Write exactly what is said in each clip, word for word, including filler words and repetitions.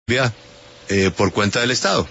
eh, por cuenta del Estado.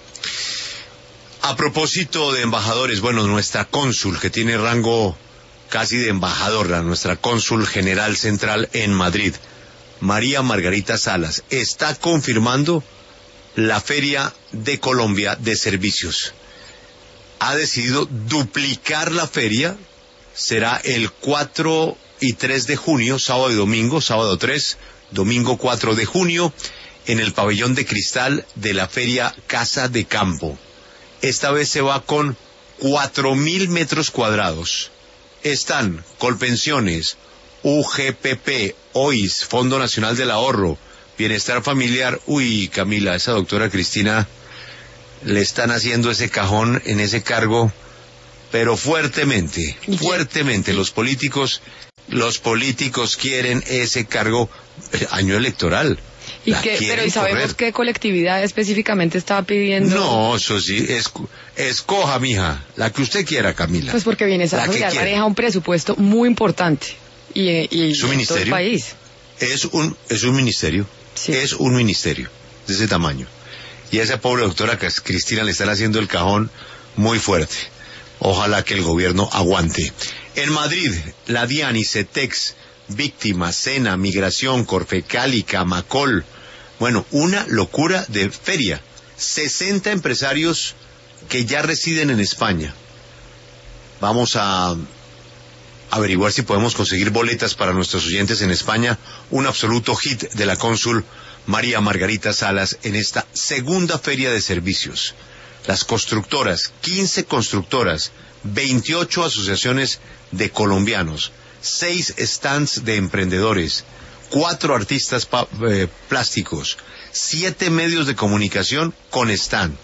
A propósito de embajadores, bueno, nuestra cónsul, que tiene rango casi de embajadora, nuestra cónsul general central en Madrid, María Margarita Salas, está confirmando la Feria de Colombia de Servicios. Ha decidido duplicar la feria, será el cuatro y tres de junio, sábado y domingo, sábado tres, domingo cuatro de junio, en el pabellón de cristal de la Feria Casa de Campo. Esta vez se va con cuatro mil metros cuadrados. Están Colpensiones, U G P P, O I S, Fondo Nacional del Ahorro, Bienestar Familiar. Uy, Camila, esa doctora Cristina, le están haciendo ese cajón en ese cargo, pero fuertemente, fuertemente. Los políticos, los políticos quieren ese cargo, año electoral. ¿Y qué, pero ¿y sabemos correr. qué colectividad específicamente estaba pidiendo? No, eso sí, es, escoja, mija, la que usted quiera, Camila. Pues porque Bienestar Familiar maneja un presupuesto muy importante y, y ¿Su en ministerio? todo el país. Es un, es un ministerio, sí. es un ministerio de ese tamaño. Y a esa pobre doctora Cristina le están haciendo el cajón muy fuerte. Ojalá que el gobierno aguante. En Madrid, la DIAN y CETEX, Víctimas, SENA, Migración, Corfecali, Camacol. Bueno, una locura de feria. sesenta empresarios que ya residen en España. Vamos a averiguar si podemos conseguir boletas para nuestros oyentes en España. Un absoluto hit de la cónsul María Margarita Salas en esta segunda feria de servicios. Las constructoras, quince constructoras, veintiocho asociaciones de colombianos, seis stands de emprendedores, cuatro artistas eh, plásticos, siete medios de comunicación con stand.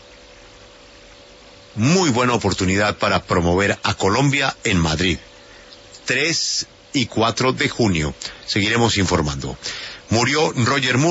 Muy buena oportunidad para promover a Colombia en Madrid. tres y cuatro de junio. Seguiremos informando. Murió Roger Moore.